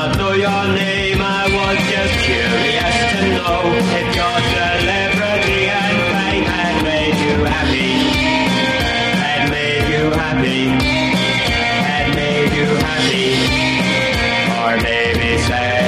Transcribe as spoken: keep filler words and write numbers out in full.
not know your name. I was just curious to know if your celebrity and fame had made you happy. Had made you happy. Had made you happy. Or maybe sad.